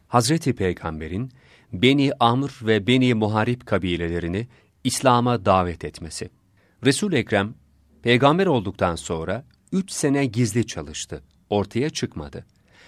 Hazreti Peygamber'in Beni Amr ve Beni Muharib kabilelerini İslam'a davet etmesi. Resul-i Ekrem, peygamber olduktan sonra 3 sene gizli çalıştı, ortaya çıkmadı.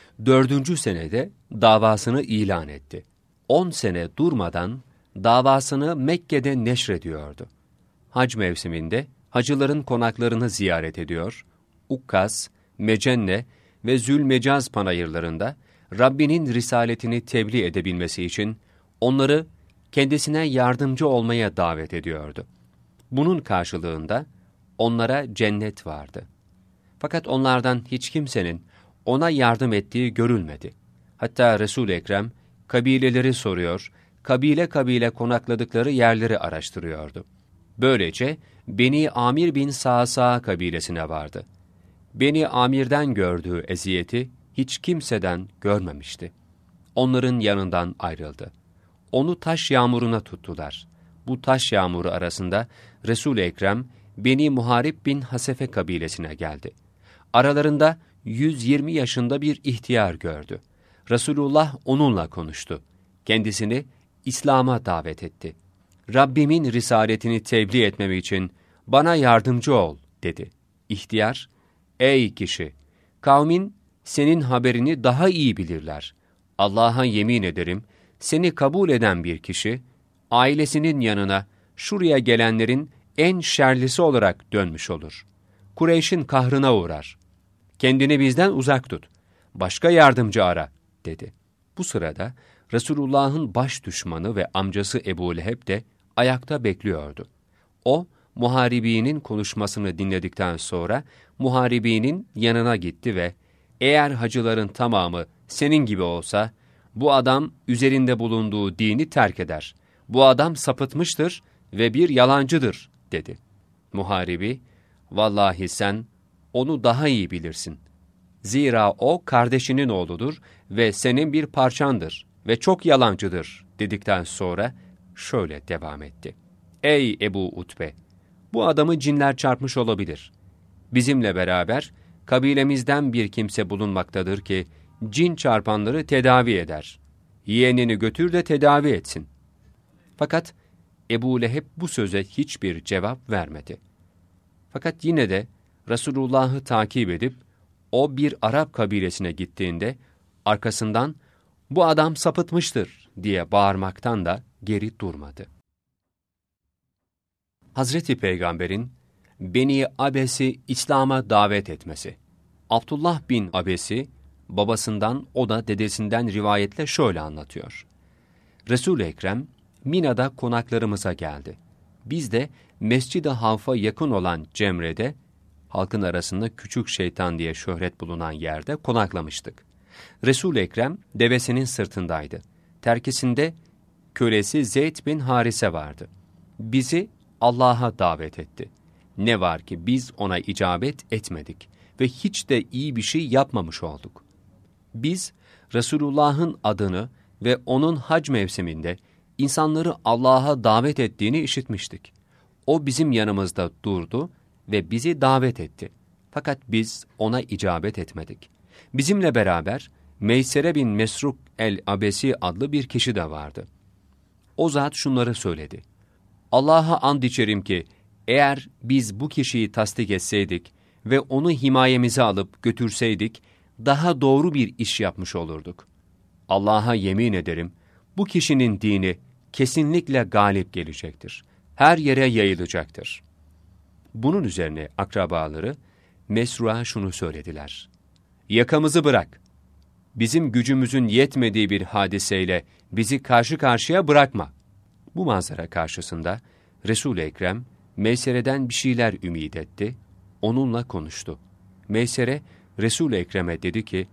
4. senede davasını ilan etti. 10 sene durmadan davasını Mekke'de neşrediyordu. Hac mevsiminde hacıların konaklarını ziyaret ediyor, Ukkaz, Mecenne ve Zülmecaz panayırlarında Rabbinin risaletini tebliğ edebilmesi için onları kendisine yardımcı olmaya davet ediyordu. Bunun karşılığında onlara cennet vardı. Fakat onlardan hiç kimsenin ona yardım ettiği görülmedi. Hatta Resul-i Ekrem kabileleri soruyor, kabile kabile konakladıkları yerleri araştırıyordu. Böylece Beni Amir bin Sa'sa kabilesine vardı. Beni Amir'den gördüğü eziyeti hiç kimseden görmemişti. Onların yanından ayrıldı. Onu taş yağmuruna tuttular. Bu taş yağmuru arasında Resul-i Ekrem Beni Muharib bin Hasefe kabilesine geldi. Aralarında 120 yaşında bir ihtiyar gördü. Resulullah onunla konuştu. Kendisini İslam'a davet etti. Rabbimin risaletini tebliğ etmem için bana yardımcı ol, dedi. İhtiyar, ey kişi, kavmin senin haberini daha iyi bilirler. Allah'a yemin ederim, seni kabul eden bir kişi, ailesinin yanına şuraya gelenlerin en şerlisi olarak dönmüş olur. Kureyş'in kahrına uğrar. Kendini bizden uzak tut. Başka yardımcı ara, dedi. Bu sırada Resulullah'ın baş düşmanı ve amcası Ebu Leheb de ayakta bekliyordu. O, muharibinin konuşmasını dinledikten sonra muharibinin yanına gitti ve eğer hacıların tamamı senin gibi olsa, bu adam üzerinde bulunduğu dini terk eder. Bu adam sapıtmıştır ve bir yalancıdır, dedi. Muharibi, vallahi sen onu daha iyi bilirsin. Zira o kardeşinin oğludur ve senin bir parçandır ve çok yalancıdır, dedikten sonra şöyle devam etti. Ey Ebu Utbe! Bu adamı cinler çarpmış olabilir. Bizimle beraber kabilemizden bir kimse bulunmaktadır ki cin çarpanları tedavi eder. Yeğenini götür de tedavi etsin. Fakat Ebu Leheb bu söze hiçbir cevap vermedi. Fakat yine de Resulullah'ı takip edip o bir Arap kabilesine gittiğinde arkasından bu adam sapıtmıştır diye bağırmaktan da geri durmadı. Hazreti Peygamber'in Beni Abes'i İslam'a davet etmesi. Abdullah bin Abes'i babasından, o da dedesinden rivayetle şöyle anlatıyor. Resul-i Ekrem Mina'da konaklarımıza geldi. Biz de Mescid-i Havf'a yakın olan Cemre'de, halkın arasında küçük şeytan diye şöhret bulunan yerde konaklamıştık. Resul-i Ekrem devesinin sırtındaydı. Terkisinde kölesi Zeyd bin Harise vardı. Bizi Allah'a davet etti. Ne var ki biz ona icabet etmedik ve hiç de iyi bir şey yapmamış olduk. Biz Resulullah'ın adını ve onun hac mevsiminde insanları Allah'a davet ettiğini işitmiştik. O bizim yanımızda durdu ve bizi davet etti. Fakat biz ona icabet etmedik. Bizimle beraber Meysere bin Mesruk el-Abesi adlı bir kişi de vardı. O zat şunları söyledi. Allah'a and içerim ki eğer biz bu kişiyi tasdik etseydik ve onu himayemize alıp götürseydik, daha doğru bir iş yapmış olurduk. Allah'a yemin ederim, bu kişinin dini kesinlikle galip gelecektir. Her yere yayılacaktır. Bunun üzerine akrabaları Mesru'a şunu söylediler. Yakamızı bırak. Bizim gücümüzün yetmediği bir hadiseyle bizi karşı karşıya bırakma. Bu manzara karşısında Resul-i Ekrem Meysere'den bir şeyler ümid etti, onunla konuştu. Meysere Resul-i Ekrem'e dedi ki,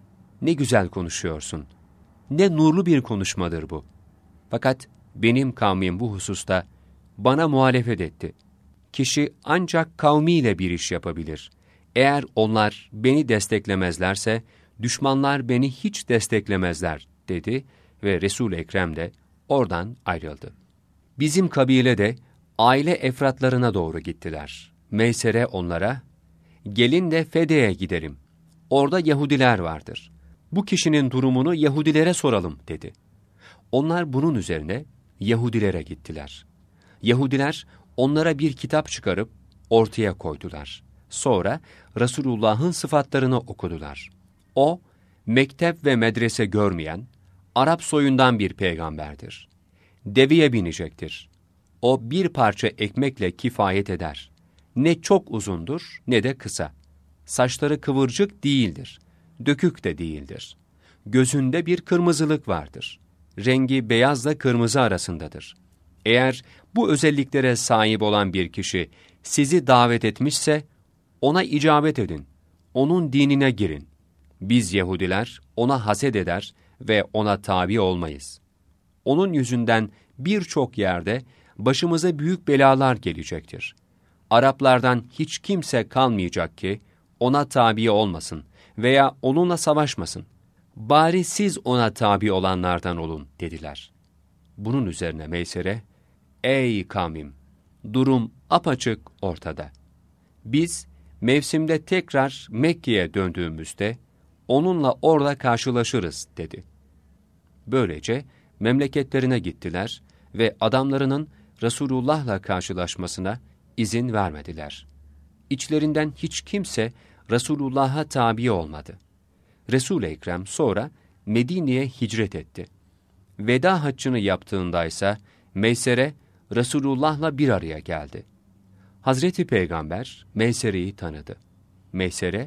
ne güzel konuşuyorsun, ne nurlu bir konuşmadır bu. Fakat benim kavmim bu hususta bana muhalefet etti. Kişi ancak kavmiyle bir iş yapabilir. Eğer onlar beni desteklemezlerse, düşmanlar beni hiç desteklemezler, dedi ve Resul-i Ekrem de oradan ayrıldı. Bizim kabile de aile efratlarına doğru gittiler. Meysere onlara, gelin de Fede'ye gidelim. Orada Yahudiler vardır. Bu kişinin durumunu Yahudilere soralım dedi. Onlar bunun üzerine Yahudilere gittiler. Yahudiler onlara bir kitap çıkarıp ortaya koydular. Sonra Resulullah'ın sıfatlarını okudular. O, mektep ve medrese görmeyen, Arap soyundan bir peygamberdir. Deveye binecektir. O bir parça ekmekle kifayet eder. Ne çok uzundur ne de kısa. Saçları kıvırcık değildir. Dökük de değildir. Gözünde bir kırmızılık vardır. Rengi beyazla kırmızı arasındadır. Eğer bu özelliklere sahip olan bir kişi sizi davet etmişse, ona icabet edin, onun dinine girin. Biz Yahudiler ona haset eder ve ona tabi olmayız. Onun yüzünden birçok yerde başımıza büyük belalar gelecektir. Araplardan hiç kimse kalmayacak ki ona tabi olmasın veya onunla savaşmasın. Bari siz ona tabi olanlardan olun dediler. Bunun üzerine Meysere, ey kavmim, durum apaçık ortada. Biz mevsimde tekrar Mekke'ye döndüğümüzde onunla orada karşılaşırız dedi. Böylece memleketlerine gittiler ve adamlarının Resulullah'la karşılaşmasına izin vermediler. İçlerinden hiç kimse Resulullah'a tabi olmadı. Resul-i Ekrem sonra Medine'ye hicret etti. Veda haccını yaptığındaysa Meysere Resulullah'la bir araya geldi. Hazreti Peygamber Meysere'yi tanıdı. Meysere,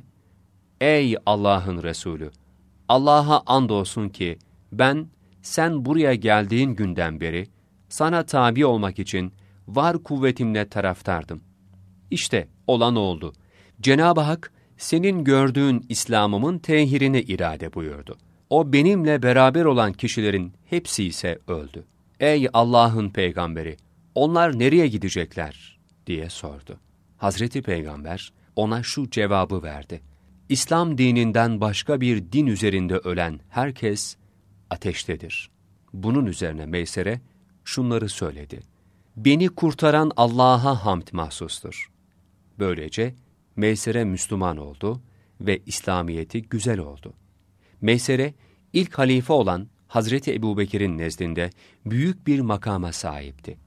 ey Allah'ın Resulü! Allah'a andolsun ki ben sen buraya geldiğin günden beri sana tabi olmak için var kuvvetimle taraftardım. İşte olan oldu. Cenab-ı Hak senin gördüğün İslam'ımın tehirini irade buyurdu. O benimle beraber olan kişilerin hepsi ise öldü. Ey Allah'ın peygamberi! Onlar nereye gidecekler? Diye sordu. Hazreti Peygamber ona şu cevabı verdi. İslam dininden başka bir din üzerinde ölen herkes ateştedir. Bunun üzerine Meysere şunları söyledi. Beni kurtaran Allah'a hamd mahsustur. Böylece Meysere Müslüman oldu ve İslamiyeti güzel oldu. Meysere ilk halife olan Hazreti Ebubekir'in nezdinde büyük bir makama sahipti.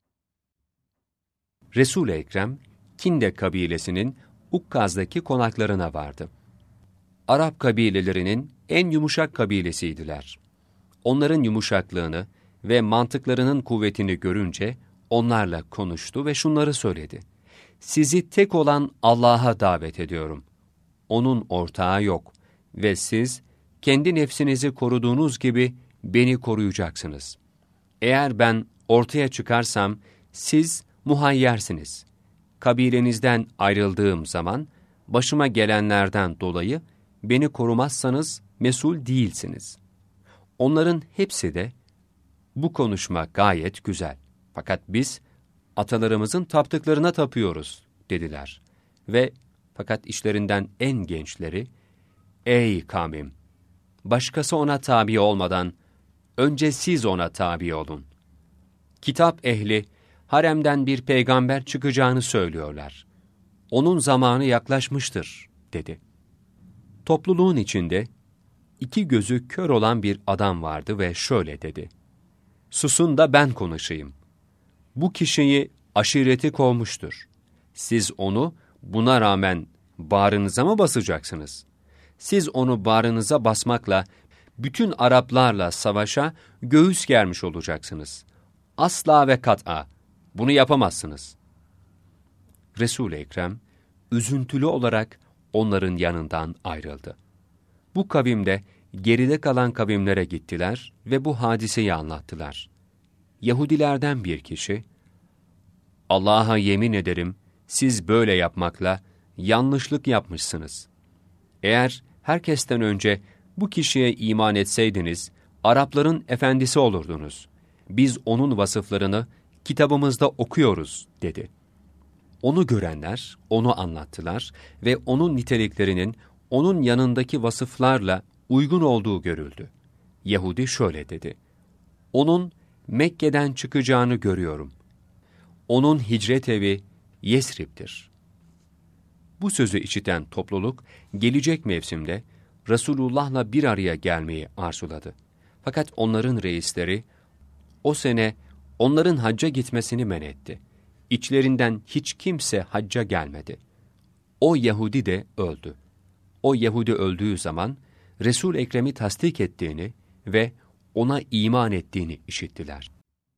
Resul-i Ekrem, Kinde kabilesinin Ukkaz'daki konaklarına vardı. Arap kabilelerinin en yumuşak kabilesiydiler. Onların yumuşaklığını ve mantıklarının kuvvetini görünce onlarla konuştu ve şunları söyledi. Sizi tek olan Allah'a davet ediyorum. Onun ortağı yok ve siz kendi nefsinizi koruduğunuz gibi beni koruyacaksınız. Eğer ben ortaya çıkarsam siz muhayyersiniz. Kabilenizden ayrıldığım zaman başıma gelenlerden dolayı beni korumazsanız mesul değilsiniz. Onların hepsi de bu konuşma gayet güzel. Fakat biz atalarımızın taptıklarına tapıyoruz dediler. Ve fakat işlerinden en gençleri, ey kavmim! Başkası ona tabi olmadan önce siz ona tabi olun. Kitap ehli haremden bir peygamber çıkacağını söylüyorlar. Onun zamanı yaklaşmıştır dedi. Topluluğun içinde iki gözü kör olan bir adam vardı ve şöyle dedi. Susun da ben konuşayım. Bu kişiyi aşireti kovmuştur. Siz onu buna rağmen bağrınıza mı basacaksınız? Siz onu bağrınıza basmakla bütün Araplarla savaşa göğüs germiş olacaksınız. Asla ve kat'a bunu yapamazsınız. Resul-i Ekrem üzüntülü olarak onların yanından ayrıldı. Bu kavimde geride kalan kavimlere gittiler ve bu hadiseyi anlattılar. Yahudilerden bir kişi, Allah'a yemin ederim siz böyle yapmakla yanlışlık yapmışsınız. Eğer herkesten önce bu kişiye iman etseydiniz, Arapların efendisi olurdunuz. Biz onun vasıflarını kitabımızda okuyoruz dedi. Onu görenler onu anlattılar ve onun niteliklerinin onun yanındaki vasıflarla uygun olduğu görüldü. Yahudi şöyle dedi. Onun Mekke'den çıkacağını görüyorum. Onun hicret evi Yesrib'dir. Bu sözü işiten topluluk gelecek mevsimde Resulullah'la bir araya gelmeyi arzuladı. Fakat onların reisleri o sene onların hacca gitmesini men etti. İçlerinden hiç kimse hacca gelmedi. O Yahudi de öldü. O Yahudi öldüğü zaman Resul-i Ekrem'i tasdik ettiğini ve ona iman ettiğini işittiler.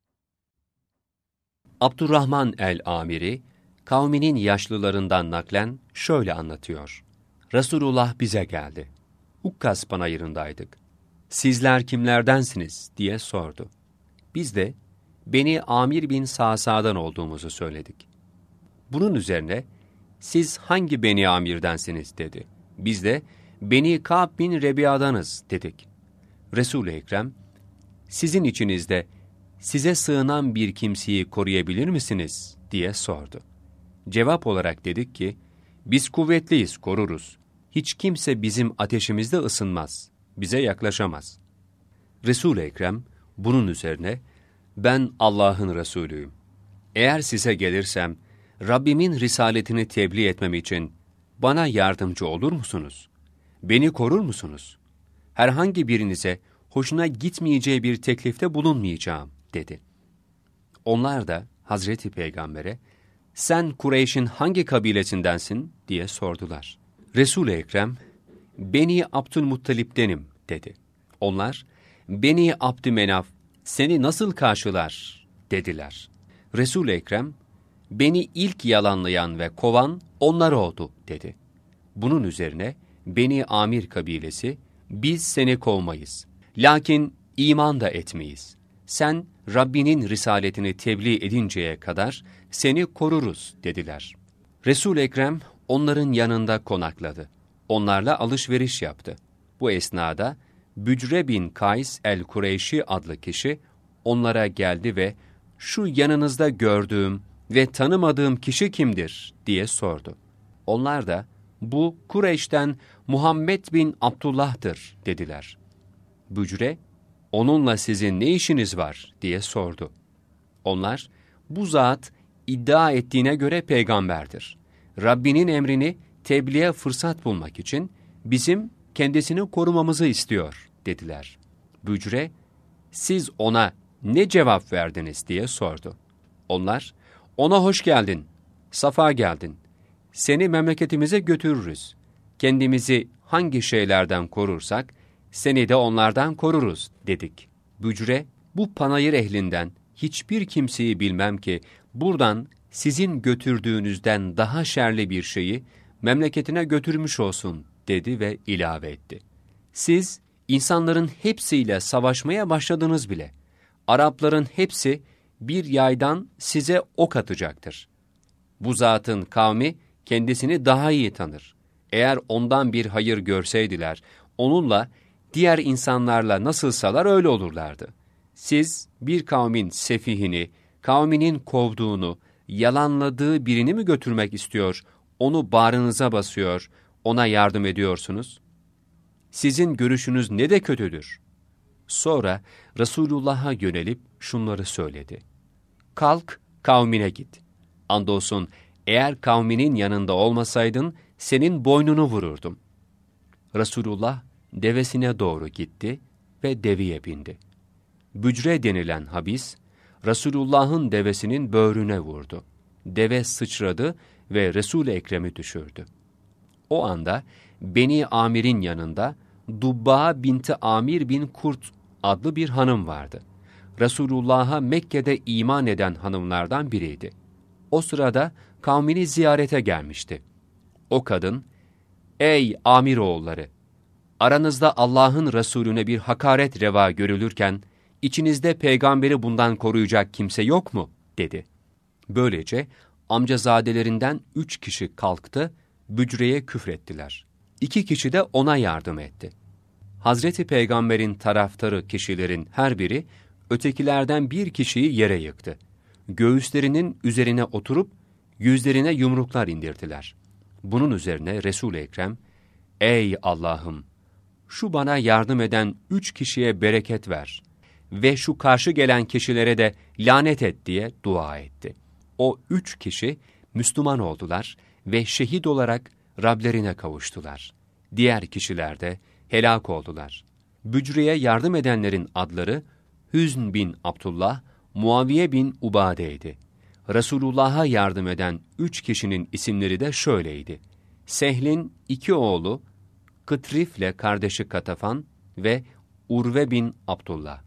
Abdurrahman el-Amiri, kavminin yaşlılarından naklen şöyle anlatıyor. Resulullah bize geldi. Ukkas panayırındaydık. Sizler kimlerdensiniz diye sordu. Biz de Beni Amir bin Sa'sa'dan olduğumuzu söyledik. Bunun üzerine siz hangi Beni Amir'densiniz dedi. Biz de Beni Ka'b bin Rebiya'danız dedik. Resul-i Ekrem, sizin içinizde size sığınan bir kimseyi koruyabilir misiniz diye sordu. Cevap olarak dedik ki, biz kuvvetliyiz, koruruz. Hiç kimse bizim ateşimizde ısınmaz, bize yaklaşamaz. Resul-i Ekrem bunun üzerine, ben Allah'ın Resulüyüm. Eğer size gelirsem, Rabbimin risaletini tebliğ etmem için bana yardımcı olur musunuz? Beni korur musunuz? Herhangi birinize hoşuna gitmeyeceği bir teklifte bulunmayacağım dedi. Onlar da Hazreti Peygamber'e, sen Kureyş'in hangi kabilesindensin diye sordular. Resul-i Ekrem, Beni Abdülmuttalip'tenim dedi. Onlar, Beni Abdümenaf seni nasıl karşılar dediler. Resul-i Ekrem, beni ilk yalanlayan ve kovan onlar oldu dedi. Bunun üzerine Beni Amir kabilesi, biz seni kovmayız. Lakin iman da etmeyiz. Sen Rabbinin risaletini tebliğ edinceye kadar seni koruruz dediler. Resul-i Ekrem onların yanında konakladı. Onlarla alışveriş yaptı. Bu esnada Bücre bin Kays el-Kureyşi adlı kişi onlara geldi ve şu yanınızda gördüğüm ve tanımadığım kişi kimdir diye sordu. Onlar da bu Kureyş'ten Muhammed bin Abdullah'tır dediler. Bücre, onunla sizin ne işiniz var diye sordu. Onlar, bu zat iddia ettiğine göre peygamberdir. Rabbinin emrini tebliğe fırsat bulmak için bizim kendisini korumamızı istiyor dediler. Bücre, siz ona ne cevap verdiniz diye sordu. Onlar, ona hoş geldin, safa geldin. Seni memleketimize götürürüz. Kendimizi hangi şeylerden korursak, seni de onlardan koruruz dedik. Bücre, bu panayır ehlinden hiçbir kimseyi bilmem ki buradan sizin götürdüğünüzden daha şerli bir şeyi memleketine götürmüş olsun dedi ve ilave etti. Siz insanların hepsiyle savaşmaya başladınız bile. Arapların hepsi bir yaydan size ok atacaktır. Bu zatın kavmi kendisini daha iyi tanır. Eğer ondan bir hayır görseydiler, onunla diğer insanlarla nasılsalar öyle olurlardı. Siz bir kavmin sefihini, kavminin kovduğunu, yalanladığı birini mi götürmek istiyor, onu bağrınıza basıyor, ona yardım ediyorsunuz? Sizin görüşünüz ne de kötüdür. Sonra Resulullah'a yönelip şunları söyledi. Kalk, kavmine git. Andolsun eğer kavminin yanında olmasaydın, senin boynunu vururdum. Resulullah devesine doğru gitti ve deveye bindi. Bücre denilen habis, Resulullah'ın devesinin böğrüne vurdu. Deve sıçradı ve Resul-i Ekrem'i düşürdü. O anda Beni Amir'in yanında Dubba binti Amir bin Kurt adlı bir hanım vardı. Resulullah'a Mekke'de iman eden hanımlardan biriydi. O sırada kavmini ziyarete gelmişti. O kadın, ''Ey Amiroğulları! Aranızda Allah'ın Resulüne bir hakaret reva görülürken, içinizde peygamberi bundan koruyacak kimse yok mu?'' dedi. Böylece amcazadelerinden 3 kişi kalktı, Bücre'ye küfrettiler. 2 kişi de ona yardım etti. Hazreti Peygamber'in taraftarı kişilerin her biri, ötekilerden bir kişiyi yere yıktı. Göğüslerinin üzerine oturup, yüzlerine yumruklar indirdiler. Bunun üzerine Resul-i Ekrem, ''Ey Allah'ım! Şu bana yardım eden 3 kişiye bereket ver ve şu karşı gelen kişilere de lanet et diye dua etti. O 3 kişi Müslüman oldular ve şehit olarak Rablerine kavuştular. Diğer kişiler de helak oldular. Bücre'ye yardım edenlerin adları Hüzn bin Abdullah, Muaviye bin Ubade'ydi. Resulullah'a yardım eden 3 kişinin isimleri de şöyleydi: Sehl'in 2 oğlu, Kıtrif'le kardeşi Katafan ve Urve bin Abdullah.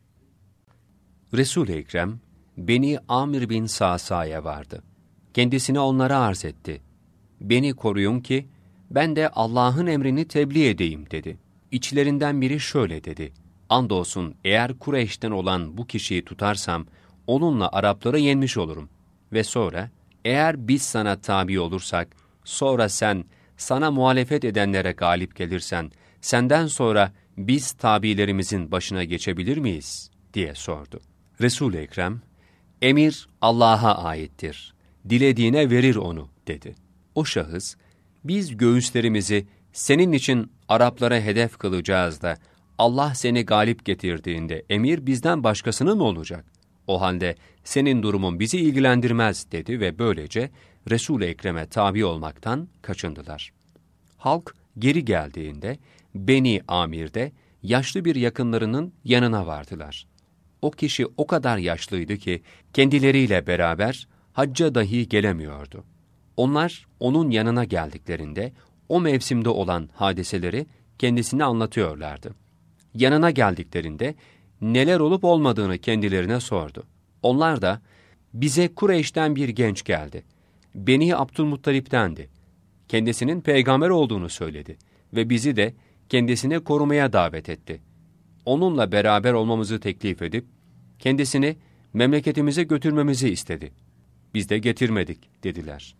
Resul-i Ekrem, Beni Amir bin Sa'sa'ya vardı. Kendisini onlara arz etti. Beni koruyun ki, ben de Allah'ın emrini tebliğ edeyim dedi. İçlerinden biri şöyle dedi: Andolsun eğer Kureyş'ten olan bu kişiyi tutarsam, onunla Arapları yenmiş olurum. Ve sonra, eğer biz sana tabi olursak, sonra sen, sana muhalefet edenlere galip gelirsen, senden sonra biz tabilerimizin başına geçebilir miyiz? Diye sordu. Resul-i Ekrem, emir Allah'a aittir. Dilediğine verir onu, dedi. O şahıs, biz göğüslerimizi senin için Araplara hedef kılacağız da, Allah seni galip getirdiğinde emir bizden başkasının mı olacak? O halde senin durumun bizi ilgilendirmez, dedi ve böylece Resul-i Ekrem'e tabi olmaktan kaçındılar. Halk geri geldiğinde Beni Amir'de yaşlı bir yakınlarının yanına vardılar. O kişi o kadar yaşlıydı ki kendileriyle beraber hacca dahi gelemiyordu. Onlar onun yanına geldiklerinde o mevsimde olan hadiseleri kendisine anlatıyorlardı. Yanına geldiklerinde neler olup olmadığını kendilerine sordu. Onlar da, bize Kureyş'ten bir genç geldi. Beni Abdülmuttalip'tendi. Kendisinin peygamber olduğunu söyledi ve bizi de kendisine korumaya davet etti. Onunla beraber olmamızı teklif edip, kendisini memleketimize götürmemizi istedi. Biz de getirmedik, dediler.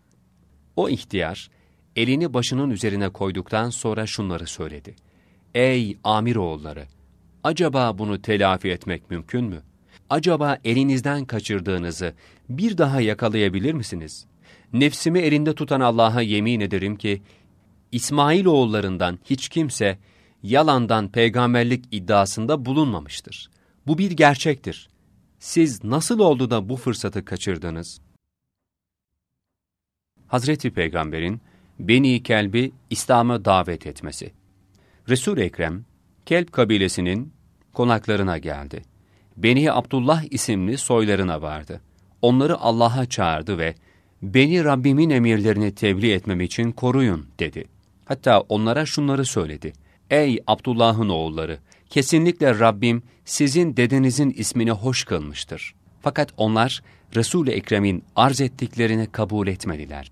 O ihtiyar, elini başının üzerine koyduktan sonra şunları söyledi: Ey Amiroğulları! Acaba bunu telafi etmek mümkün mü? Acaba elinizden kaçırdığınızı bir daha yakalayabilir misiniz? Nefsimi elinde tutan Allah'a yemin ederim ki, İsmailoğullarından hiç kimse yalandan peygamberlik iddiasında bulunmamıştır. Bu bir gerçektir. Siz nasıl oldu da bu fırsatı kaçırdınız? Hazreti Peygamber'in Beni Kelb'i İslam'a davet etmesi. Resul-i Ekrem, Kelb kabilesinin konaklarına geldi. Beni Abdullah isimli soylarına vardı. Onları Allah'a çağırdı ve beni Rabbimin emirlerini tebliğ etmem için koruyun, dedi. Hatta onlara şunları söyledi: Ey Abdullah'ın oğulları! Kesinlikle Rabbim sizin dedenizin ismini hoş kılmıştır. Fakat onlar Resul-i Ekrem'in arz ettiklerini kabul etmediler.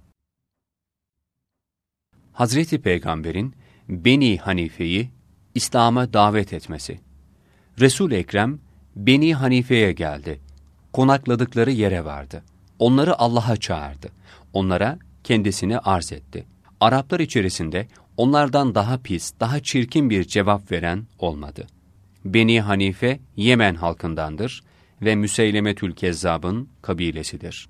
Hazreti Peygamber'in Beni Hanife'yi İslam'a davet etmesi. Resul-i Ekrem Beni Hanife'ye geldi. Konakladıkları yere vardı. Onları Allah'a çağırdı. Onlara kendisini arz etti. Araplar içerisinde onlardan daha pis, daha çirkin bir cevap veren olmadı. Beni Hanife Yemen halkındandır ve Müseylemetül Kezzab'ın kabilesidir.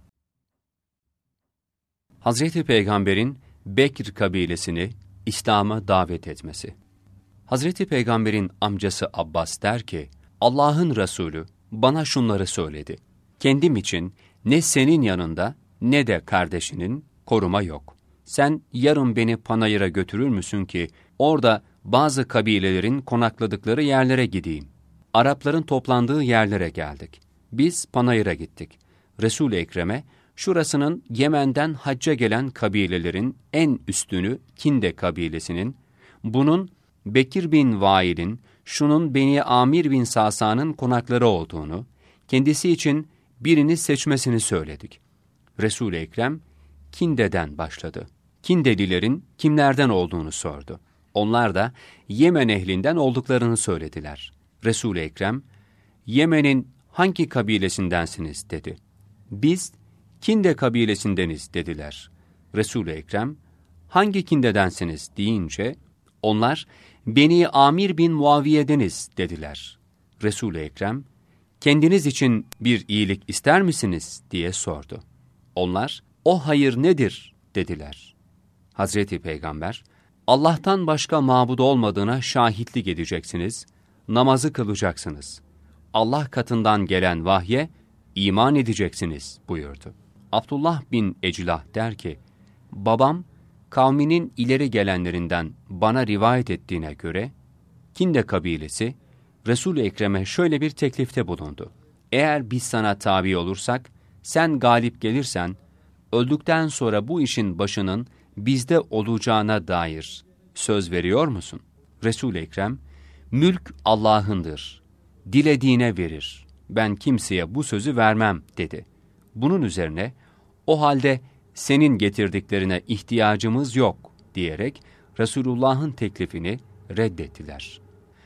Hazreti Peygamber'in Bekr kabilesini İslam'a davet etmesi. Hazreti Peygamber'in amcası Abbas der ki, Allah'ın Resulü bana şunları söyledi: Kendim için ne senin yanında ne de kardeşinin koruma yok. Sen yarın beni panayıra götürür müsün ki orada bazı kabilelerin konakladıkları yerlere gideyim? Arapların toplandığı yerlere geldik. Biz panayıra gittik. Resul-i Ekrem'e şurasının Yemen'den hacca gelen kabilelerin en üstünü Kinde kabilesinin, bunun Bekir bin Vail'in, şunun Beni Amir bin Sa'sa'nın konakları olduğunu, kendisi için birini seçmesini söyledik. Resul-i Ekrem Kinde'den başladı. Kindelilerin kimlerden olduğunu sordu. Onlar da Yemen ehlinden olduklarını söylediler. Resul-i Ekrem, Yemen'in hangi kabilesindensiniz, dedi. Biz Kinde kabilesindeniz, dediler. Resul-i Ekrem, hangi Kinde'densiniz deyince, onlar Beni Amir bin Muaviye'deniz, dediler. Resul-i Ekrem, kendiniz için bir iyilik ister misiniz diye sordu. Onlar, o hayır nedir, dediler. Hazreti Peygamber, Allah'tan başka mabud olmadığına şahitlik edeceksiniz, namazı kılacaksınız. Allah katından gelen vahye iman edeceksiniz, buyurdu. Abdullah bin Eclah der ki, babam kavminin ileri gelenlerinden bana rivayet ettiğine göre Kinde kabilesi, Resul-i Ekrem'e şöyle bir teklifte bulundu. Eğer biz sana tabi olursak, sen galip gelirsen, öldükten sonra bu işin başının bizde olacağına dair söz veriyor musun? Resul-i Ekrem, mülk Allah'ındır, dilediğine verir, ben kimseye bu sözü vermem dedi. Bunun üzerine, o halde senin getirdiklerine ihtiyacımız yok diyerek Resulullah'ın teklifini reddettiler.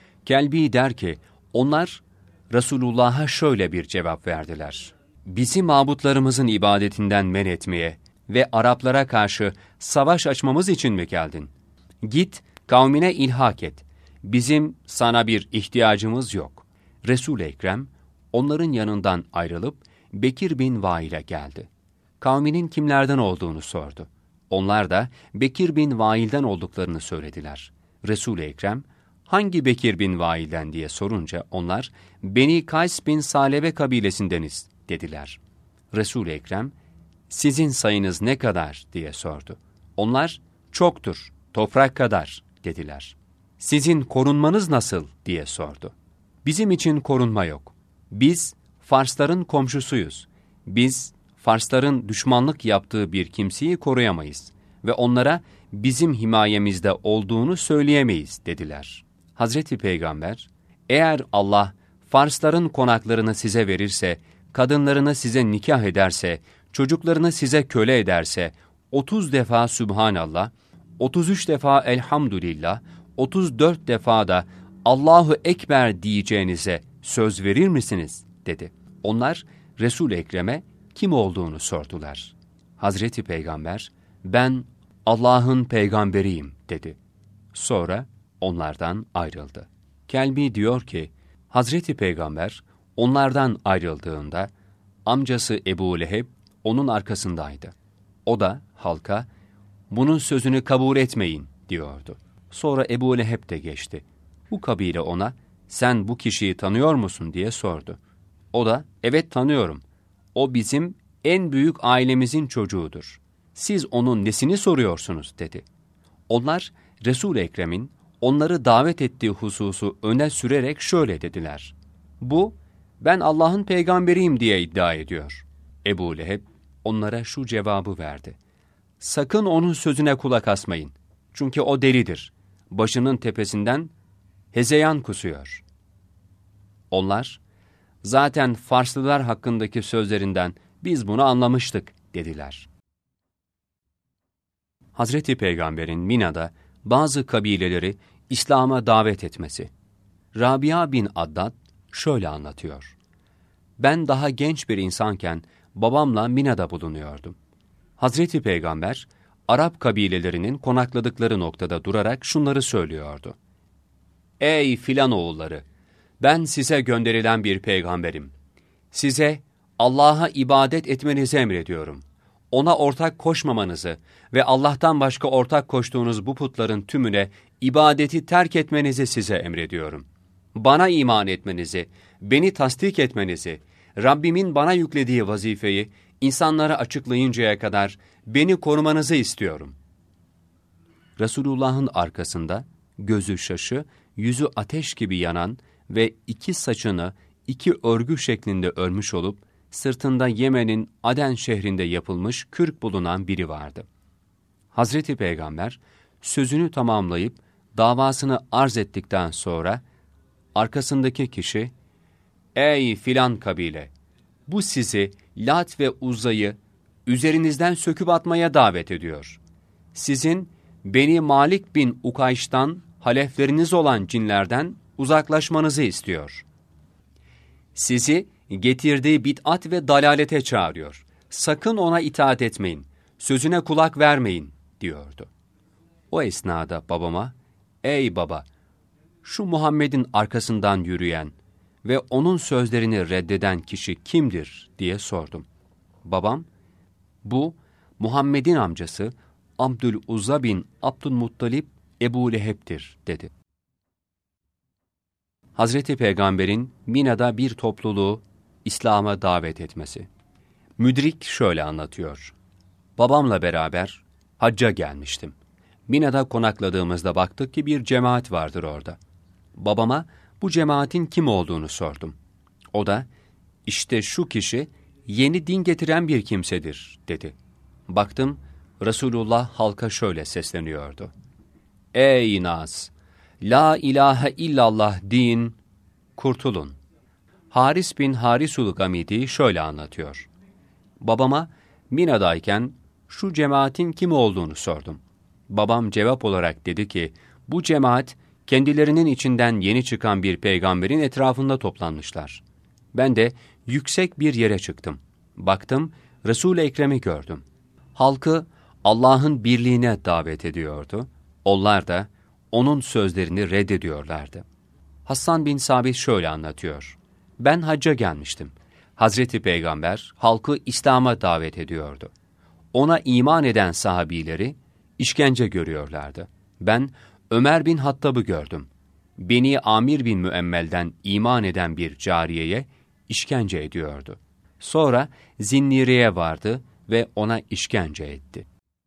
Kelbi der ki, onlar Resulullah'a şöyle bir cevap verdiler. Bizi mabutlarımızın ibadetinden men etmeye ve Araplara karşı savaş açmamız için mi geldin? Git, kavmine ilhak et. Bizim sana bir ihtiyacımız yok. Resul-i Ekrem, onların yanından ayrılıp Bekir bin Vail'e geldi. Kavminin kimlerden olduğunu sordu. Onlar da Bekir bin Vail'den olduklarını söylediler. Resul-i Ekrem, hangi Bekir bin Vail'den diye sorunca onlar, Beni Kays bin Salebe kabilesindeniz dediler. Resul-i Ekrem, sizin sayınız ne kadar diye sordu. Onlar, çoktur, toprak kadar dediler. Sizin korunmanız nasıl diye sordu. Bizim için korunma yok. Biz Farsların komşusuyuz. Biz Farsların düşmanlık yaptığı bir kimseyi koruyamayız ve onlara bizim himayemizde olduğunu söyleyemeyiz dediler. Hazreti Peygamber, eğer Allah Farsların konaklarını size verirse, kadınlarını size nikah ederse, çocuklarını size köle ederse, 30 defa Sübhanallah, 33 defa Elhamdülillah, 34 defa da Allahu Ekber diyeceğinize söz verir misiniz? Dedi. Onlar Resul-i Ekrem'e kim olduğunu sordular. Hazreti Peygamber, ben Allah'ın peygamberiyim dedi. Sonra onlardan ayrıldı. Kelbi diyor ki, Hazreti Peygamber onlardan ayrıldığında amcası Ebu Leheb onun arkasındaydı. O da halka, bunun sözünü kabul etmeyin diyordu. Sonra Ebu Leheb de geçti. Bu kabile ona, sen bu kişiyi tanıyor musun diye sordu. O da, evet tanıyorum. O bizim en büyük ailemizin çocuğudur. Siz onun nesini soruyorsunuz dedi. Onlar, Resul-i Ekrem'in onları davet ettiği hususu öne sürerek şöyle dediler. Bu, ben Allah'ın peygamberiyim diye iddia ediyor. Ebu Leheb onlara şu cevabı verdi. Sakın onun sözüne kulak asmayın. Çünkü o delidir. Başının tepesinden hezeyan kusuyor. Onlar, zaten Farslılar hakkındaki sözlerinden biz bunu anlamıştık dediler. Hazreti Peygamber'in Mina'da bazı kabileleri İslam'a davet etmesi. Rabia bin Addad şöyle anlatıyor. Ben daha genç bir insanken babamla Mina'da bulunuyordum. Hazreti Peygamber, Arap kabilelerinin konakladıkları noktada durarak şunları söylüyordu. Ey filan oğulları! Ben size gönderilen bir peygamberim. Size Allah'a ibadet etmenizi emrediyorum. Ona ortak koşmamanızı ve Allah'tan başka ortak koştuğunuz bu putların tümüne ibadeti terk etmenizi size emrediyorum. Bana iman etmenizi, beni tasdik etmenizi, Rabbimin bana yüklediği vazifeyi insanlara açıklayıncaya kadar beni korumanızı istiyorum. Resulullah'ın arkasında gözü şaşı, yüzü ateş gibi yanan ve iki saçını iki örgü şeklinde örmüş olup, sırtında Yemen'in Aden şehrinde yapılmış kürk bulunan biri vardı. Hazreti Peygamber, sözünü tamamlayıp davasını arz ettikten sonra, arkasındaki kişi, ''Ey filan kabile, bu sizi Lat ve Uzza'yı üzerinizden söküp atmaya davet ediyor. Sizin Beni Malik bin Ukayş'tan halefleriniz olan cinlerden uzaklaşmanızı istiyor. Sizi getirdiği bid'at ve dalalete çağırıyor. Sakın ona itaat etmeyin, sözüne kulak vermeyin diyordu. O esnada babama, ey baba, şu Muhammed'in arkasından yürüyen ve onun sözlerini reddeden kişi kimdir diye sordum. Babam, bu Muhammed'in amcası Abdüluzza bin Abdülmuttalip Ebu Leheb'tir dedi. Hazreti Peygamber'in Mina'da bir topluluğu İslam'a davet etmesi. Müdrik şöyle anlatıyor. Babamla beraber hacca gelmiştim. Mina'da konakladığımızda baktık ki bir cemaat vardır orada. Babama bu cemaatin kim olduğunu sordum. O da, işte şu kişi yeni din getiren bir kimsedir, dedi. Baktım, Resulullah halka şöyle sesleniyordu. Ey nas! La ilahe illallah deyin, kurtulun. Haris bin Harisul Gamidi şöyle anlatıyor. Babama Mina'dayken şu cemaatin kim olduğunu sordum. Babam cevap olarak dedi ki, bu cemaat kendilerinin içinden yeni çıkan bir peygamberin etrafında toplanmışlar. Ben de yüksek bir yere çıktım. Baktım, Resul-i Ekrem'i gördüm. Halkı Allah'ın birliğine davet ediyordu. Onlar da onun sözlerini reddediyorlardı. Hassan bin Sabit şöyle anlatıyor. Ben hacca gelmiştim. Hazreti Peygamber halkı İslam'a davet ediyordu. Ona iman eden sahabileri işkence görüyorlardı. Ben Ömer bin Hattab'ı gördüm. Beni Amir bin Müemmel'den iman eden bir cariyeye işkence ediyordu. Sonra Zinnire'ye vardı ve ona işkence etti.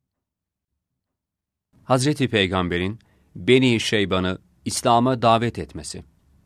Hazreti Peygamber'in Beni Şeyban'ı İslam'a davet etmesi.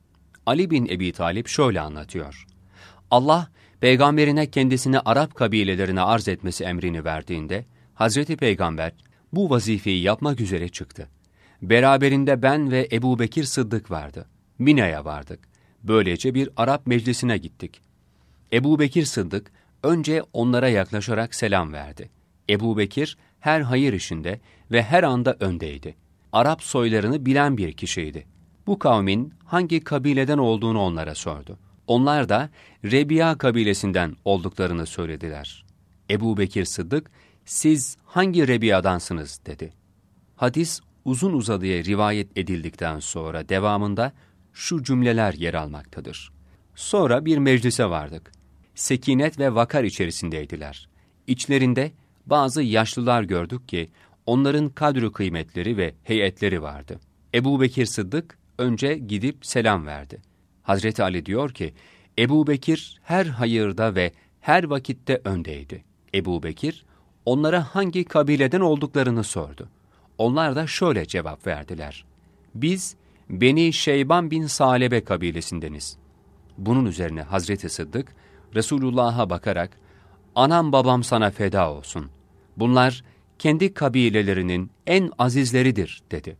Ali bin Ebi Talip şöyle anlatıyor. Allah, Peygamberine kendisini Arap kabilelerine arz etmesi emrini verdiğinde, Hazreti Peygamber bu vazifeyi yapmak üzere çıktı. Beraberinde ben ve Ebu Bekir Sıddık vardı. Mina'ya vardık. Böylece bir Arap meclisine gittik. Ebu Bekir Sıddık önce onlara yaklaşarak selam verdi. Ebu Bekir her hayır işinde ve her anda öndeydi. Arap soylarını bilen bir kişiydi. Bu kavmin hangi kabileden olduğunu onlara sordu. Onlar da Rebiya kabilesinden olduklarını söylediler. Ebu Bekir Sıddık, siz hangi Rebiya'dansınız dedi. Hadis uzun uzadıya rivayet edildikten sonra devamında şu cümleler yer almaktadır. Sonra bir meclise vardık. Sekinet ve vakar içerisindeydiler. İçlerinde bazı yaşlılar gördük ki onların kadru kıymetleri ve heyetleri vardı. Ebu Bekir Sıddık önce gidip selam verdi. Hazreti Ali diyor ki, Ebu Bekir her hayırda ve her vakitte öndeydi. Ebu Bekir onlara hangi kabileden olduklarını sordu. Onlar da şöyle cevap verdiler. Biz Beni Şeyban bin Salebe kabilesindeniz. Bunun üzerine Hazreti Sıddık Resulullah'a bakarak, anam babam sana feda olsun. Bunlar kendi kabilelerinin en azizleridir dedi.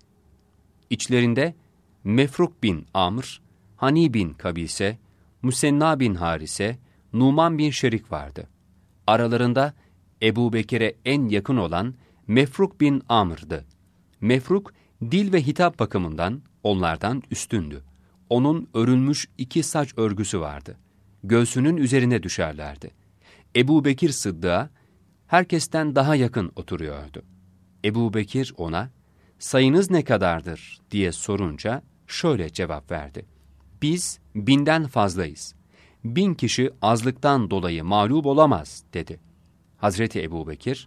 İçlerinde Mefruk bin Amr, Hani bin Kabise, Müsenna bin Harise, Numan bin Şerik vardı. Aralarında Ebu Bekir'e en yakın olan Mefruk bin Amr'dı. Mefruk, dil ve hitap bakımından onlardan üstündü. Onun örülmüş 2 saç örgüsü vardı. Göğsünün üzerine düşerlerdi. Ebu Bekir Sıddık'a herkesten daha yakın oturuyordu. Ebu Bekir ona, sayınız ne kadardır diye sorunca şöyle cevap verdi. Biz 1000'den fazlayız. 1000 kişi azlıktan dolayı mağlup olamaz dedi. Hazreti Ebu Bekir,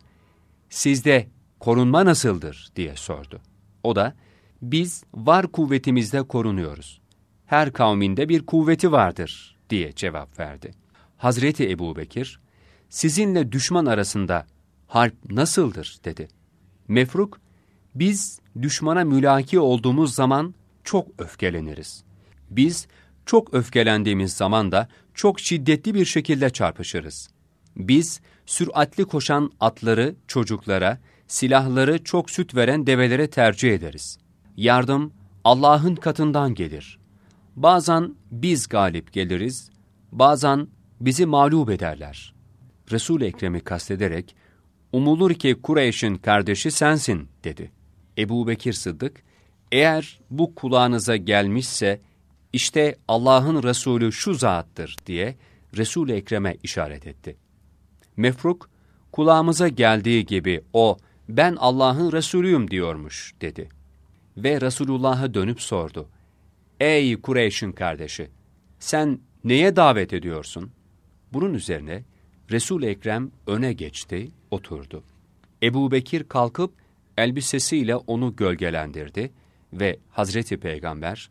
sizde korunma nasıldır diye sordu. O da, biz var kuvvetimizde korunuyoruz. Her kavminde bir kuvveti vardır diye cevap verdi. Hazreti Ebu Bekir, sizinle düşman arasında harp nasıldır dedi. Mefruk, biz düşmana mülaki olduğumuz zaman çok öfkeleniriz. Biz çok öfkelendiğimiz zaman da çok şiddetli bir şekilde çarpışırız. Biz süratli koşan atları çocuklara, silahları çok süt veren develere tercih ederiz. Yardım Allah'ın katından gelir. Bazen biz galip geliriz, bazen bizi mağlup ederler. Resul-i Ekrem'i kastederek, umulur ki Kureyş'in kardeşi sensin dedi. Ebu Bekir Sıddık, eğer bu kulağınıza gelmişse, işte Allah'ın Resulü şu zattır diye Resul-i Ekrem'e işaret etti. Mefruk, kulağımıza geldiği gibi o, ben Allah'ın Resulüyüm diyormuş dedi. Ve Resulullah'a dönüp sordu. Ey Kureyş'in kardeşi, sen neye davet ediyorsun? Bunun üzerine Resul-i Ekrem öne geçti, oturdu. Ebu Bekir kalkıp elbisesiyle onu gölgelendirdi ve Hazreti Peygamber,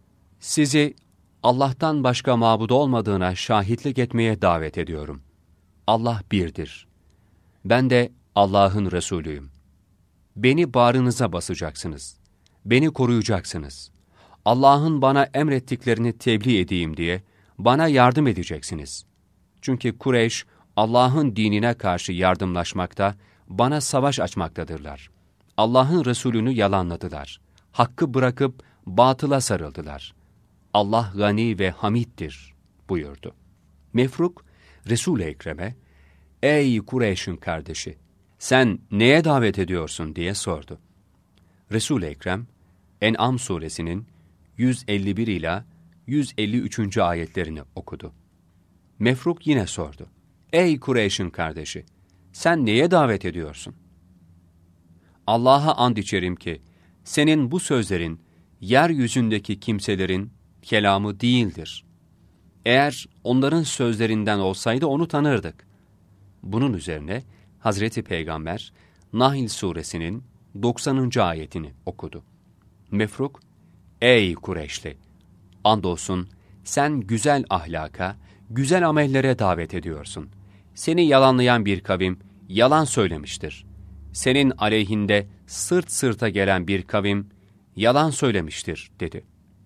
sizi Allah'tan başka mabud olmadığına şahitlik etmeye davet ediyorum. Allah birdir. Ben de Allah'ın Resulüyüm. Beni bağrınıza basacaksınız. Beni koruyacaksınız. Allah'ın bana emrettiklerini tebliğ edeyim diye bana yardım edeceksiniz. Çünkü Kureyş, Allah'ın dinine karşı yardımlaşmakta, bana savaş açmaktadırlar. Allah'ın Resulünü yalanladılar. Hakkı bırakıp batıla sarıldılar. Allah gani ve hamiddir buyurdu. Mefruk, Resul-i Ekrem'e, ''Ey Kureyş'in kardeşi, sen neye davet ediyorsun?'' diye sordu. Resul-i Ekrem, En'am suresinin 151 ila 153. ayetlerini okudu. Mefruk yine sordu. ''Ey Kureyş'in kardeşi, sen neye davet ediyorsun?'' Allah'a and içerim ki, senin bu sözlerin, yeryüzündeki kimselerin kelamı değildir. Eğer onların sözlerinden olsaydı onu tanırdık. Bunun üzerine Hazreti Peygamber, Nahl suresinin 90. ayetini okudu. Mefruk, ''Ey Kureyşli! Andolsun sen güzel ahlaka, güzel amellere davet ediyorsun. Seni yalanlayan bir kavim yalan söylemiştir. Senin aleyhinde sırt sırta gelen bir kavim yalan söylemiştir.'' dedi.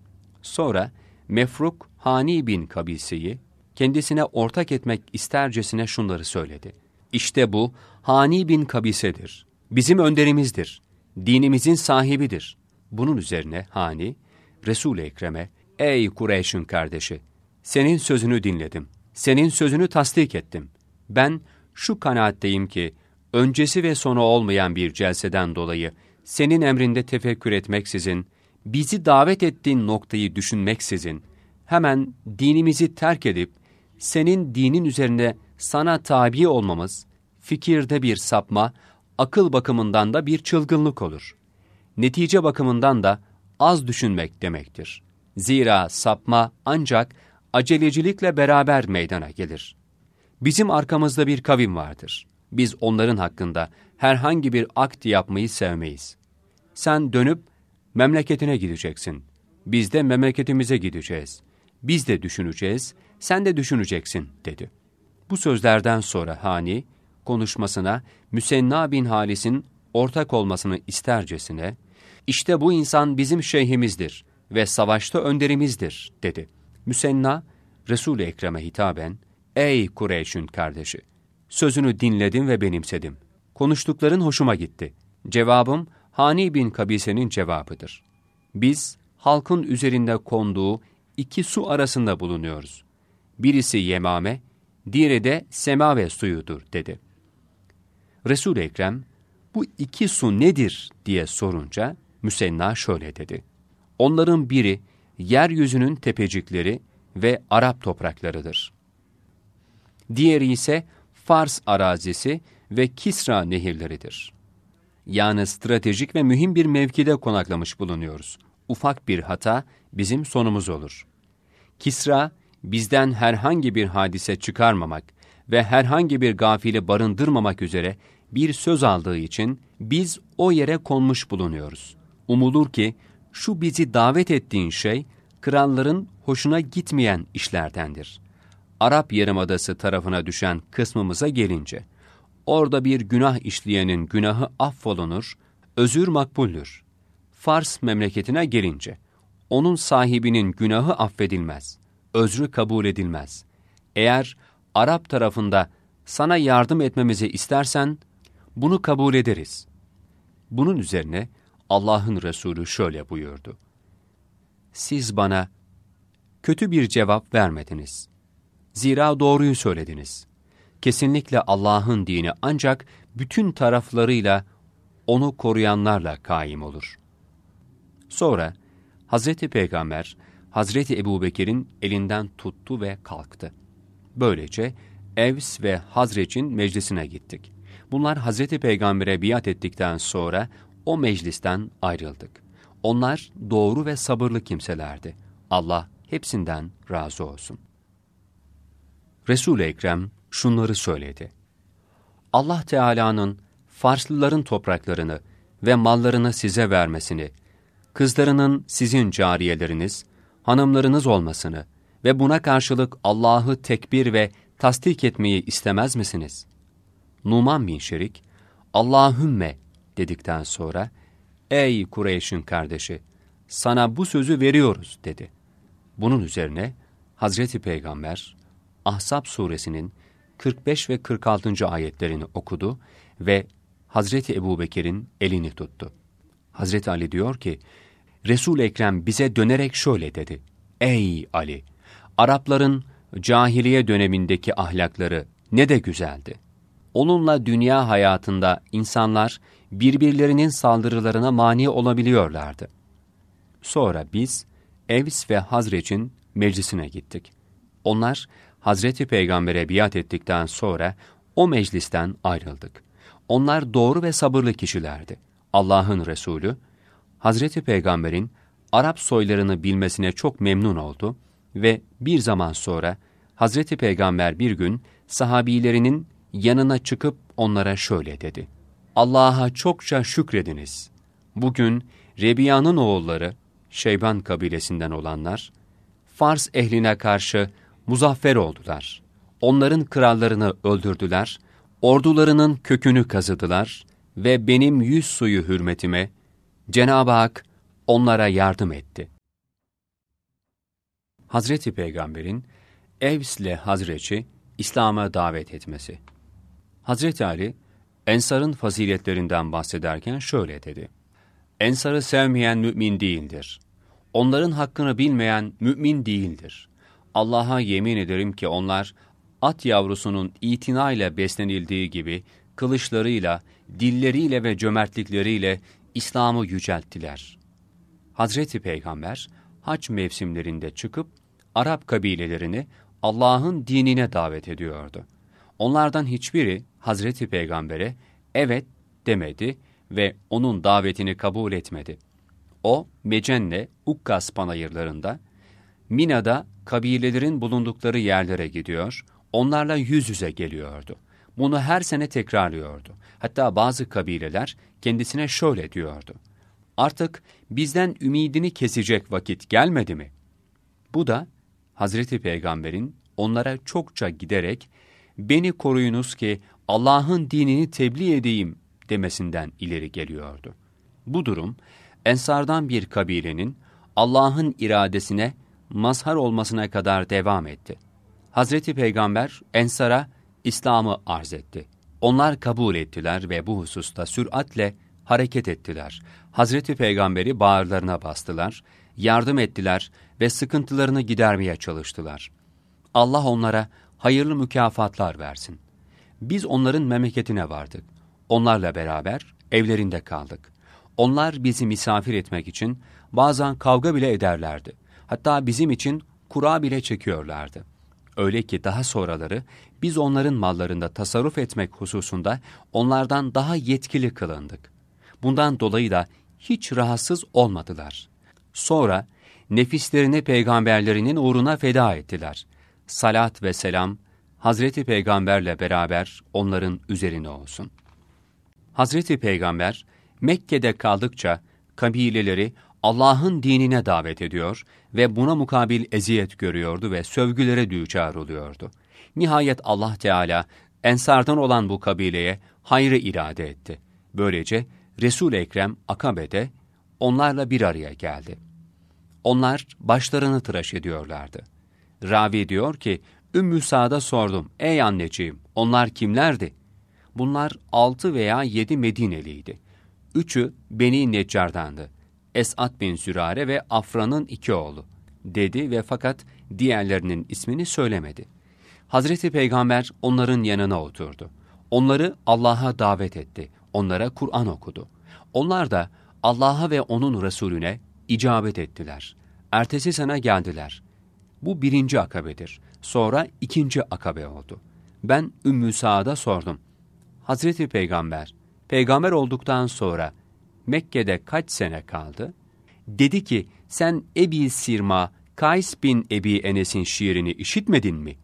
Sonra Mefruk, Hani bin Kabise'yi kendisine ortak etmek istercesine şunları söyledi. ''İşte bu Hani bin Kabise'dir. Bizim önderimizdir. Dinimizin sahibidir.'' Bunun üzerine Hani, Resul-i Ekrem'e, ''Ey Kureyş'in kardeşi! Senin sözünü dinledim. Senin sözünü tasdik ettim. Ben şu kanaatteyim ki, öncesi ve sonu olmayan bir celseden dolayı senin emrinde tefekkür etmeksizin, bizi davet ettiğin noktayı düşünmeksizin, hemen dinimizi terk edip, senin dinin üzerine sana tabi olmamız, fikirde bir sapma, akıl bakımından da bir çılgınlık olur. Netice bakımından da az düşünmek demektir. Zira sapma ancak acelecilikle beraber meydana gelir. Bizim arkamızda bir kavim vardır. Biz onların hakkında herhangi bir akt yapmayı sevmeyiz. Sen dönüp memleketine gideceksin. Biz de memleketimize gideceğiz. Biz de düşüneceğiz, sen de düşüneceksin, dedi. Bu sözlerden sonra Hani, konuşmasına Müsenna bin Halis'in ortak olmasını istercesine, ''İşte bu insan bizim şeyhimizdir ve savaşta önderimizdir.'' dedi. Müsenna, Resul-i Ekrem'e hitaben, ''Ey Kureyş'in kardeşi! Sözünü dinledim ve benimsedim. Konuştukların hoşuma gitti. Cevabım, Hani bin Kabise'nin cevabıdır. Biz, halkın üzerinde konduğu iki su arasında bulunuyoruz. Birisi Yemame, diğeri de Semave suyudur, dedi. Resul-i Ekrem, bu iki su nedir diye sorunca, Müsenna şöyle dedi. Onların biri, yeryüzünün tepecikleri ve Arap topraklarıdır. Diğeri ise Fars arazisi ve Kisra nehirleridir. Yani stratejik ve mühim bir mevkide konaklamış bulunuyoruz. Ufak bir hata bizim sonumuz olur. Kisra, bizden herhangi bir hadise çıkarmamak ve herhangi bir gafili barındırmamak üzere bir söz aldığı için biz o yere konmuş bulunuyoruz. Umulur ki şu bizi davet ettiğin şey kralların hoşuna gitmeyen işlerdendir. Arap Yarımadası tarafına düşen kısmımıza gelince, orada bir günah işleyenin günahı affolunur, özür makbuldür. Fars memleketine gelince, onun sahibinin günahı affedilmez, özrü kabul edilmez. Eğer Arap tarafında sana yardım etmemizi istersen, bunu kabul ederiz. Bunun üzerine Allah'ın Resulü şöyle buyurdu. Siz bana kötü bir cevap vermediniz. Zira doğruyu söylediniz. Kesinlikle Allah'ın dini ancak bütün taraflarıyla onu koruyanlarla kaim olur. Sonra Hazreti Peygamber, Hazreti Ebubekir'in elinden tuttu ve kalktı. Böylece Evs ve Hazreç'in meclisine gittik. Bunlar Hazreti Peygamber'e biat ettikten sonra o meclisten ayrıldık. Onlar doğru ve sabırlı kimselerdi. Allah hepsinden razı olsun. Resul-i Ekrem şunları söyledi. Allah Teala'nın Farslıların topraklarını ve mallarını size vermesini, kızlarının sizin cariyeleriniz, hanımlarınız olmasını ve buna karşılık Allah'ı tekbir ve tasdik etmeyi istemez misiniz? Numan bin Şerik, Allahümme dedikten sonra, ey Kureyş'in kardeşi, sana bu sözü veriyoruz dedi. Bunun üzerine Hazreti Peygamber Ahzab suresinin 45 ve 46. ayetlerini okudu ve Hazreti Ebubekir'in elini tuttu. Hazreti Ali diyor ki, Resul-i Ekrem bize dönerek şöyle dedi: Ey Ali! Arapların cahiliye dönemindeki ahlakları ne de güzeldi. Onunla dünya hayatında insanlar birbirlerinin saldırılarına mani olabiliyorlardı. Sonra biz Evs ve Hazreç'in meclisine gittik. Onlar Hazreti Peygamber'e biat ettikten sonra o meclisten ayrıldık. Onlar doğru ve sabırlı kişilerdi. Allah'ın Resulü, Hazreti Peygamber'in Arap soylarını bilmesine çok memnun oldu ve bir zaman sonra Hazreti Peygamber bir gün sahabilerinin yanına çıkıp onlara şöyle dedi: Allah'a çokça şükrediniz. Bugün Rebiya'nın oğulları, Şeyban kabilesinden olanlar, Fars ehline karşı muzaffer oldular. Onların krallarını öldürdüler, ordularının kökünü kazıdılar ve benim yüz suyu hürmetime Cenab-ı Hak onlara yardım etti. Hazreti Peygamber'in Evs'le Hazreç'i İslam'a davet etmesi. Hazreti Ali, Ensar'ın faziletlerinden bahsederken şöyle dedi: Ensar'ı sevmeyen mümin değildir. Onların hakkını bilmeyen mümin değildir. Allah'a yemin ederim ki onlar, at yavrusunun itinayla beslenildiği gibi, kılıçlarıyla, dilleriyle ve cömertlikleriyle İslam'ı yücelttiler. Hazreti Peygamber, hac mevsimlerinde çıkıp, Arap kabilelerini Allah'ın dinine davet ediyordu. Onlardan hiçbiri Hazreti Peygamber'e evet demedi ve onun davetini kabul etmedi. O, Mecenne, Ukkas panayırlarında, Mina'da kabilelerin bulundukları yerlere gidiyor, onlarla yüz yüze geliyordu. Bunu her sene tekrarlıyordu. Hatta bazı kabileler kendisine şöyle diyordu: Artık bizden ümidini kesecek vakit gelmedi mi? Bu da Hazreti Peygamber'in onlara çokça giderek, beni koruyunuz ki Allah'ın dinini tebliğ edeyim demesinden ileri geliyordu. Bu durum, Ensardan bir kabilenin Allah'ın iradesine mazhar olmasına kadar devam etti. Hazreti Peygamber Ensar'a İslam'ı arz etti. Onlar kabul ettiler ve bu hususta süratle hareket ettiler. Hazreti Peygamber'i bağırlarına bastılar, yardım ettiler ve sıkıntılarını gidermeye çalıştılar. Allah onlara hayırlı mükafatlar versin. Biz onların memleketine vardık. Onlarla beraber evlerinde kaldık. Onlar bizi misafir etmek için bazen kavga bile ederlerdi. Hatta bizim için kura bile çekiyorlardı. Öyle ki daha sonraları biz onların mallarında tasarruf etmek hususunda onlardan daha yetkili kılındık. Bundan dolayı da hiç rahatsız olmadılar. Sonra nefislerini peygamberlerinin uğruna feda ettiler. Salat ve selam Hazreti Peygamberle beraber onların üzerine olsun. Hazreti Peygamber Mekke'de kaldıkça kabileleri Allah'ın dinine davet ediyor ve buna mukabil eziyet görüyordu ve sövgülere düçar oluyordu. Nihayet Allah Teala Ensardan olan bu kabileye hayrı irade etti. Böylece Resul-i Ekrem Akabe'de onlarla bir araya geldi. Onlar başlarını tıraş ediyorlardı. Ravi diyor ki, Ümmü Sa'da sordum, ey anneciğim, onlar kimlerdi? Bunlar 6 veya 7 Medineliydi. 3'ü Beni Neccar'dandı. Es'ad bin Zürare ve Afra'nın 2 oğlu, dedi ve fakat diğerlerinin ismini söylemedi. Hazreti Peygamber onların yanına oturdu. Onları Allah'a davet etti. Onlara Kur'an okudu. Onlar da Allah'a ve onun Resulüne icabet ettiler. Ertesi sene geldiler. Bu 1. akabedir. Sonra 2. akabe oldu. Ben Ümmü Sa'da sordum. Hazreti Peygamber, peygamber olduktan sonra Mekke'de kaç sene kaldı? Dedi ki, sen Ebi Sirma, Kays bin Ebi Enes'in şiirini işitmedin mi?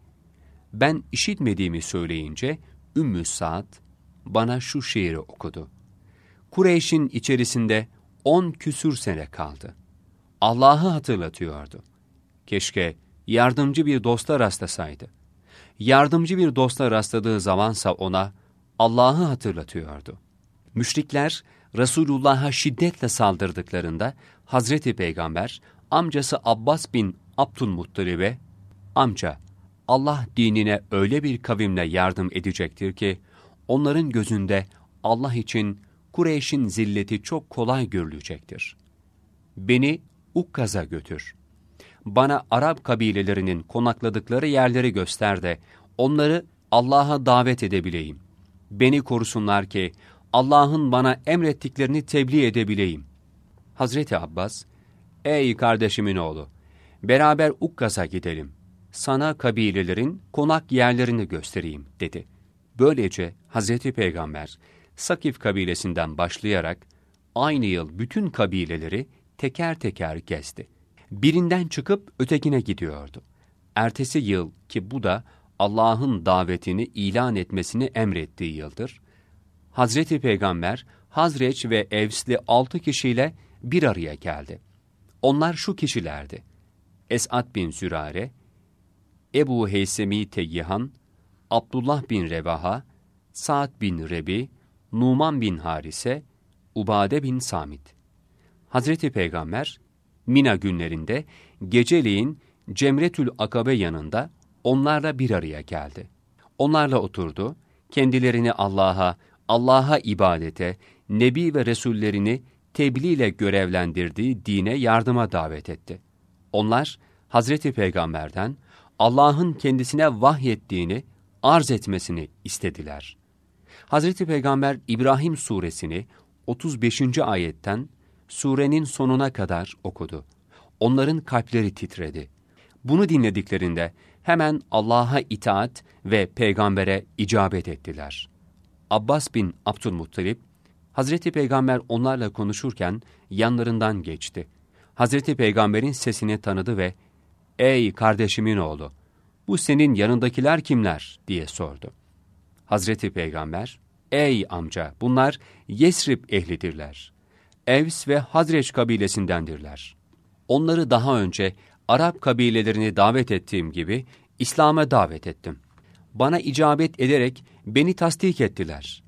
Ben işitmediğimi söyleyince Ümmü Sa'd bana şu şiiri okudu. Kureyş'in içerisinde 10 küsür sene kaldı. Allah'ı hatırlatıyordu. Keşke yardımcı bir dosta rastlasaydı. Yardımcı bir dosta rastladığı zamansa ona Allah'ı hatırlatıyordu. Müşrikler Resulullah'a şiddetle saldırdıklarında Hazreti Peygamber amcası Abbas bin Abdülmuttalib'e, "Amca, Allah dinine öyle bir kavimle yardım edecektir ki, onların gözünde Allah için Kureyş'in zilleti çok kolay görülecektir. Beni Ukkaz'a götür. Bana Arap kabilelerinin konakladıkları yerleri göster de onları Allah'a davet edebileyim. Beni korusunlar ki Allah'ın bana emrettiklerini tebliğ edebileyim." Hazreti Abbas, "Ey kardeşimin oğlu, beraber Ukkaz'a gidelim. Sana kabilelerin konak yerlerini göstereyim," dedi. Böylece Hazreti Peygamber, Sakif kabilesinden başlayarak aynı yıl bütün kabileleri teker teker gezdi. Birinden çıkıp ötekine gidiyordu. Ertesi yıl, ki bu da Allah'ın davetini ilan etmesini emrettiği yıldır, Hazreti Peygamber, Hazreç ve Evsli 6 kişiyle bir araya geldi. Onlar şu kişilerdi: Es'ad bin Zürare, Ebu Heysemi Teyyihan, Abdullah bin Revaha, Sa'd bin Rebi, Numan bin Harise, Ubade bin Samit. Hazreti Peygamber, Mina günlerinde geceleyin Cemretül Akabe yanında onlarla bir araya geldi. Onlarla oturdu, kendilerini Allah'a ibadete, Nebi ve Resullerini tebliğ ile görevlendirdiği dine yardıma davet etti. Onlar, Hazreti Peygamber'den Allah'ın kendisine vahyettiğini arz etmesini istediler. Hazreti Peygamber İbrahim suresini 35. ayetten surenin sonuna kadar okudu. Onların kalpleri titredi. Bunu dinlediklerinde hemen Allah'a itaat ve peygambere icabet ettiler. Abbas bin Abdülmuttalib, Hazreti Peygamber onlarla konuşurken yanlarından geçti. Hazreti Peygamber'in sesini tanıdı ve "Ey kardeşimin oğlu, bu senin yanındakiler kimler?" diye sordu. Hazreti Peygamber, "Ey amca, bunlar Yesrib ehlidirler. Evs ve Hazreç kabilesindendirler. Onları daha önce Arap kabilelerini davet ettiğim gibi İslam'a davet ettim. Bana icabet ederek beni tasdik ettiler.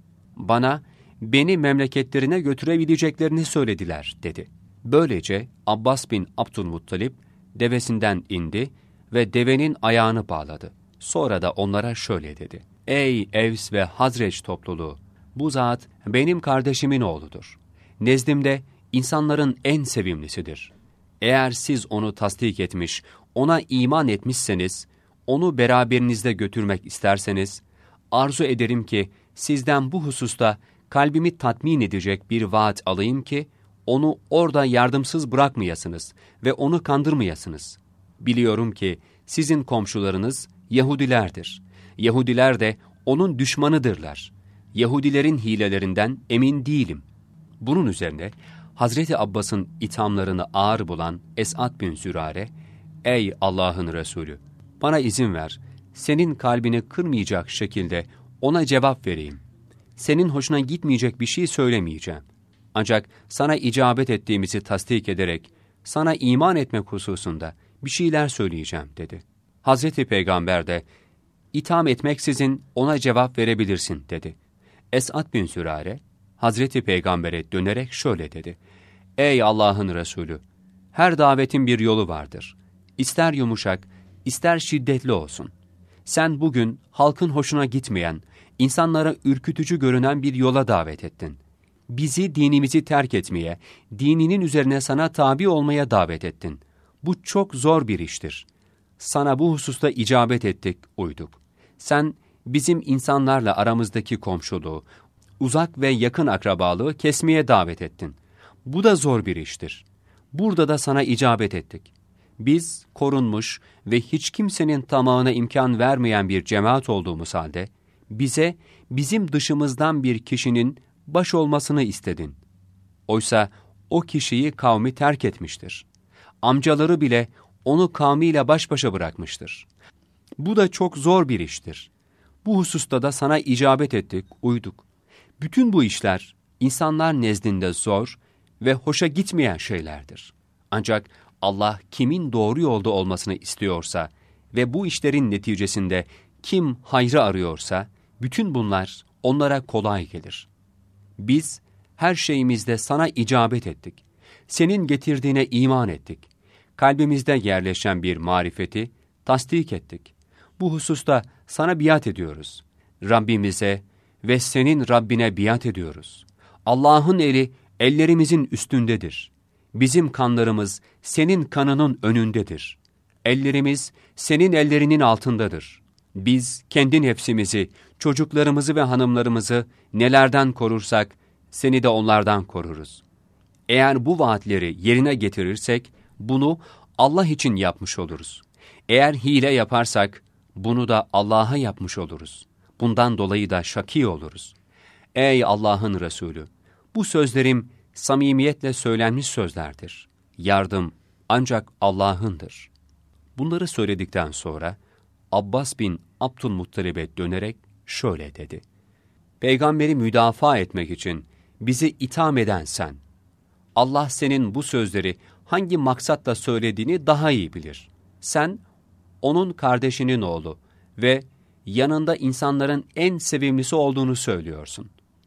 Beni memleketlerine götürebileceklerini söylediler," dedi. Böylece Abbas bin Abdülmuttalib devesinden indi ve devenin ayağını bağladı. Sonra da onlara şöyle dedi: "Ey Evs ve Hazreç topluluğu! Bu zat benim kardeşimin oğludur. Nezdimde insanların en sevimlisidir. Eğer siz onu tasdik etmiş, ona iman etmişseniz, onu beraberinizde götürmek isterseniz, arzu ederim ki sizden bu hususta kalbimi tatmin edecek bir vaat alayım ki, onu orada yardımsız bırakmayasınız ve onu kandırmayasınız. Biliyorum ki sizin komşularınız Yahudilerdir. Yahudiler de onun düşmanıdırlar. Yahudilerin hilelerinden emin değilim." Bunun üzerine Hazreti Abbas'ın ithamlarını ağır bulan Es'ad bin Zürare, "Ey Allah'ın Resulü! Bana izin ver, senin kalbini kırmayacak şekilde ona cevap vereyim. Senin hoşuna gitmeyecek bir şey söylemeyeceğim. Ancak sana icabet ettiğimizi tasdik ederek, sana iman etmek hususunda bir şeyler söyleyeceğim," dedi. Hazreti Peygamber de, "İtham etmeksizin ona cevap verebilirsin," dedi. Es'ad bin Zürare, Hazreti Peygamber'e dönerek şöyle dedi: "Ey Allah'ın Resulü! Her davetin bir yolu vardır. İster yumuşak, ister şiddetli olsun. Sen bugün halkın hoşuna gitmeyen, insanlara ürkütücü görünen bir yola davet ettin. Bizi dinimizi terk etmeye, dininin üzerine sana tabi olmaya davet ettin. Bu çok zor bir iştir. Sana bu hususta icabet ettik, uyduk. Sen bizim insanlarla aramızdaki komşuluğu, uzak ve yakın akrabalığı kesmeye davet ettin. Bu da zor bir iştir. Burada da sana icabet ettik. Biz korunmuş ve hiç kimsenin tamahına imkan vermeyen bir cemaat olduğumuz halde, bize bizim dışımızdan bir kişinin baş olmasını istedin. Oysa o kişiyi kavmi terk etmiştir. Amcaları bile onu kavmiyle baş başa bırakmıştır. Bu da çok zor bir iştir. Bu hususta da sana icabet ettik, uyduk. Bütün bu işler insanlar nezdinde zor ve hoşa gitmeyen şeylerdir. Ancak Allah kimin doğru yolda olmasını istiyorsa ve bu işlerin neticesinde kim hayrı arıyorsa, bütün bunlar onlara kolay gelir. Biz her şeyimizde sana icabet ettik. Senin getirdiğine iman ettik. Kalbimizde yerleşen bir marifeti tasdik ettik. Bu hususta sana biat ediyoruz. Rabbimize ve senin Rabbine biat ediyoruz. Allah'ın eli ellerimizin üstündedir. Bizim kanlarımız senin kanının önündedir. Ellerimiz senin ellerinin altındadır. Biz kendi nefsimizi, çocuklarımızı ve hanımlarımızı nelerden korursak, seni de onlardan koruruz. Eğer bu vaatleri yerine getirirsek, bunu Allah için yapmış oluruz. Eğer hile yaparsak, bunu da Allah'a yapmış oluruz. Bundan dolayı da şakî oluruz. Ey Allah'ın Resulü! Bu sözlerim samimiyetle söylenmiş sözlerdir. Yardım ancak Allah'ındır. Bunları söyledikten sonra Abbas bin Abdülmuttalib'e dönerek şöyle dedi. Peygamberi müdafaa etmek için bizi itham eden sen. Allah senin bu sözleri hangi maksatla söylediğini daha iyi bilir. Sen, onun kardeşinin oğlu ve yanında insanların en sevimlisi olduğunu söylüyorsun.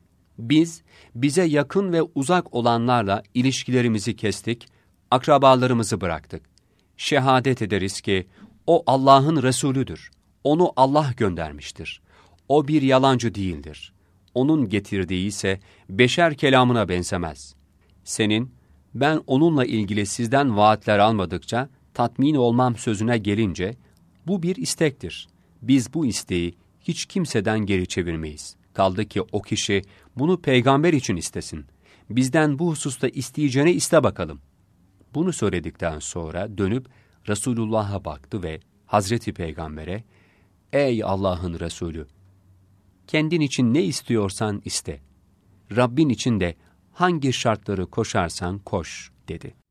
Biz, bize yakın ve uzak olanlarla ilişkilerimizi kestik, akrabalarımızı bıraktık. Şehadet ederiz ki, o Allah'ın Resulüdür. Onu Allah göndermiştir. O bir yalancı değildir. Onun getirdiği ise beşer kelamına benzemez. Senin, ben onunla ilgili sizden vaatler almadıkça tatmin olmam sözüne gelince, bu bir istektir. Biz bu isteği hiç kimseden geri çevirmeyiz. Kaldı ki o kişi bunu peygamber için istesin. Bizden bu hususta isteyeceğini iste bakalım. Bunu söyledikten sonra dönüp Resulullah'a baktı ve Hazreti Peygamber'e, ey Allah'ın Resulü! Kendin için ne istiyorsan iste. Rabbin için de hangi şartları koşarsan koş, dedi.